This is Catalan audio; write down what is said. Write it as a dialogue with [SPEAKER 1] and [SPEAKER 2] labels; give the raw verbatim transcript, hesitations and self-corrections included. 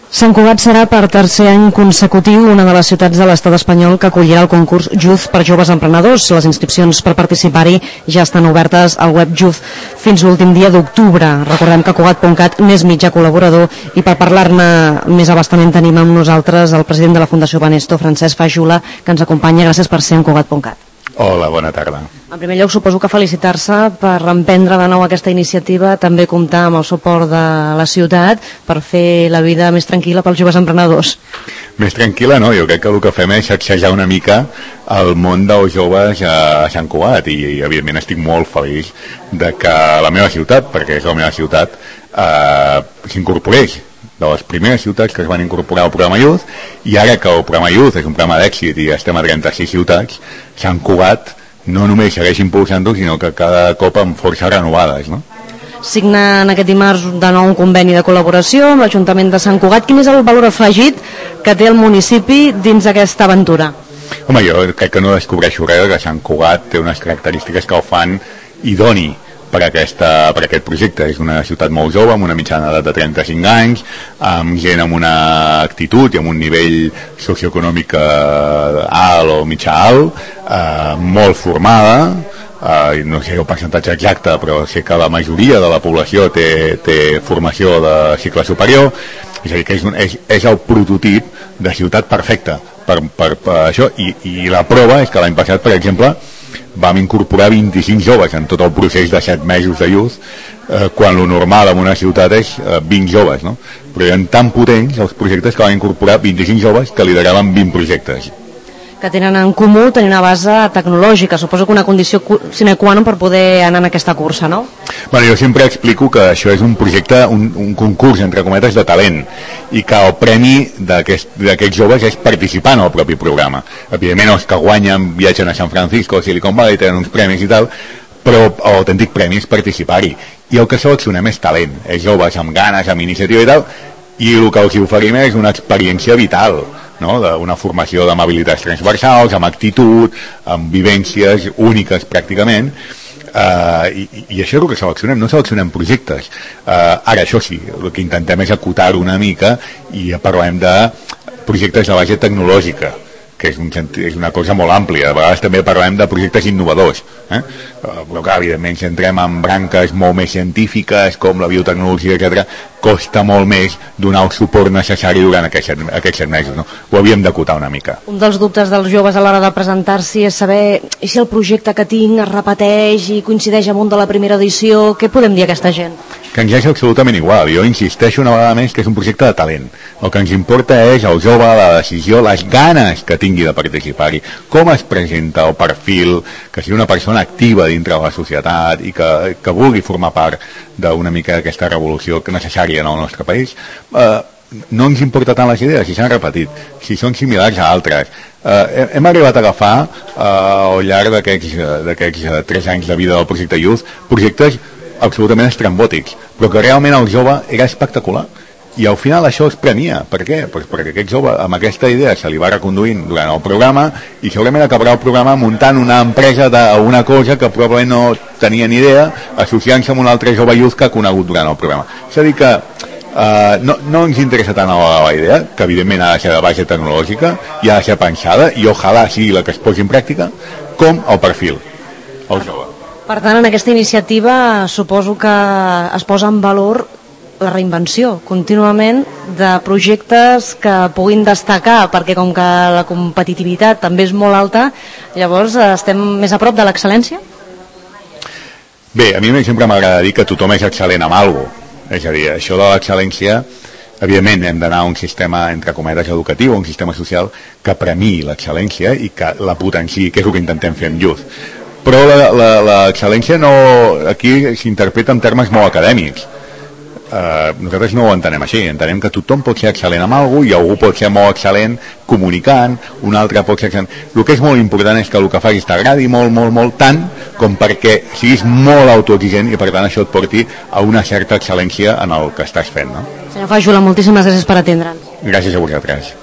[SPEAKER 1] Sant Cugat serà per tercer any consecutiu una de les ciutats de l'estat espanyol que acollirà el concurs Youth per joves emprenedors. Les inscripcions per participar-hi ja estan obertes al web Youth fins l'últim dia d'octubre. Recordem que Cugat punt cat n'és mitjà col·laborador i per parlar-ne més abastament tenim amb nosaltres el president de la Fundació Banesto, Francesc Fajula, que ens acompanya. Gràcies per ser en Cugat punt cat.
[SPEAKER 2] Hola, bona tarda.
[SPEAKER 1] En primer lloc, suposo que felicitar-se per emprendre de nou aquesta iniciativa, també comptar amb el suport de la ciutat per fer la vida més tranquil·la pels joves emprenedors.
[SPEAKER 2] Més tranquil·la no, jo crec que el que fem és sacsejar una mica el món dels joves a Sant Cugat i, i evidentment estic molt feliç de que la meva ciutat, perquè és la meva ciutat, eh, s'incorporés de les primeres ciutats que es van incorporar al programa Youth, i ara que el programa Youth és un programa d'èxit i estem a trenta-sis ciutats, Sant Cugat no només segueix impulsant-ho, sinó que cada cop amb forces renovades, no?
[SPEAKER 1] Signen aquest dimarts de nou un conveni de col·laboració amb l'Ajuntament de Sant Cugat. Quin és el valor afegit que té el municipi dins d'aquesta aventura?
[SPEAKER 2] Home, jo crec que no descobreixo res, que Sant Cugat té unes característiques que el fan idoni per, aquesta, per aquest projecte. És una ciutat molt jove, amb una mitjana edat de trenta-cinc anys, amb gent amb una actitud i amb un nivell socioeconòmic alt o mitjà alt, eh, molt formada, eh, no sé el percentatge exacte, però sé que la majoria de la població té, té formació de cicle superior, és a dir, que és, un, és, és el prototip de ciutat perfecta per, per, per això, i, i la prova és que l'any passat, per exemple, vam incorporar vint-i-cinc joves en tot el procés de set mesos de Youth, eh, quan lo normal en una ciutat és eh, vint joves, no? Però eren tan potents els projectes que van incorporar vint-i-cinc joves que lideraven vint projectes.
[SPEAKER 1] Que tenen en comú tenir una base tecnològica, suposo que una condició sine qua non per poder anar en aquesta cursa, no?
[SPEAKER 2] Bueno, jo sempre explico que això és un projecte, un, un concurs, entre cometes, de talent, i que el premi d'aquests aquest joves és participar en el propi programa. Evidentment, els que guanyen viatgen a San Francisco, a Silicon Valley, tenen uns premis i tal, però l'autèntic premi és participar-hi. I el que seleccionem és talent, és joves amb ganes, amb iniciativa i tal, i el que els oferim és una experiència vital, no? Una formació d'amabilitats transversals, amb actitud, amb vivències úniques pràcticament, uh, i, i això és el que seleccionem, no seleccionem projectes. Uh, ara, això sí, el que intentem és acotar una mica i parlem de projectes de base tecnològica, que és, un, és una cosa molt àmplia. A vegades també parlem de projectes innovadors, eh? Uh, però clar, evidentment, si entrem en branques molt més científiques, com la biotecnologia, etcètera, costa molt més donar el suport necessari durant aquests, aquests set mesos, no? Ho havíem d'acotar una mica.
[SPEAKER 1] Un dels dubtes dels joves a l'hora de presentar-s'hi és saber si el projecte que tinc es repeteix i coincideix amb un de la primera edició. Què podem dir a aquesta gent?
[SPEAKER 2] Que ens és absolutament igual. Jo insisteixo una vegada més que és un projecte de talent. El que ens importa és el jove, la decisió, les ganes que tingui de participar-hi, com es presenta el perfil, que sigui una persona activa dintre de la societat i que, que vulgui formar part d'una mica d'aquesta revolució necessària en el nostre país. Eh, no ens importa tant les idees, si s'han repetit, si són similars a altres. Eh, hem arribat a agafar eh, al llarg d'aquests eh, tres anys de vida del projecte Youth projectes absolutament estrambòtics, però que realment el jove era espectacular. I al final això es premia. Per què? Pues perquè aquest jove amb aquesta idea se li va reconduint durant el programa i segurament acabarà el programa muntant una empresa d'una cosa que probablement no tenia ni idea, associant-se amb un altre jove youth que ha conegut durant el programa. És a dir que Uh, no, no ens interessa tant la, la idea, que evidentment ha de ser de base tecnològica i ha de ser pensada, i ojalà sigui la que es posi en pràctica, com el perfil, el jove.
[SPEAKER 1] Per tant, en aquesta iniciativa suposo que es posa en valor la reinvenció contínuament de projectes que puguin destacar, perquè com que la competitivitat també és molt alta, llavors estem més a prop de l'excel·lència?
[SPEAKER 2] Bé, a mi sempre m'agrada dir que tothom és excel·lent amb alguna cosa. És a dir, això de l'excel·lència, evidentment hem d'anar a un sistema, entre cometes, educatiu, un sistema social que premiï l'excel·lència i que la potenciï, que és el que intentem fer amb Youth. Però l'excel·lència no, aquí s'interpreta en termes molt acadèmics. Uh, nosaltres no ho entenem així, entenem que tothom pot ser excel·lent amb alguna cosa i algú pot ser molt excel·lent comunicant, un altre pot ser excel·lent. El que és molt important és que el que facis t'agradi molt, molt, molt, tant com perquè siguis molt autoexigent i per tant això et porti a una certa excel·lència en el que estàs fent, no?
[SPEAKER 1] Senyor Fajula, moltíssimes gràcies per atendre'ns.
[SPEAKER 2] Gràcies a vosaltres.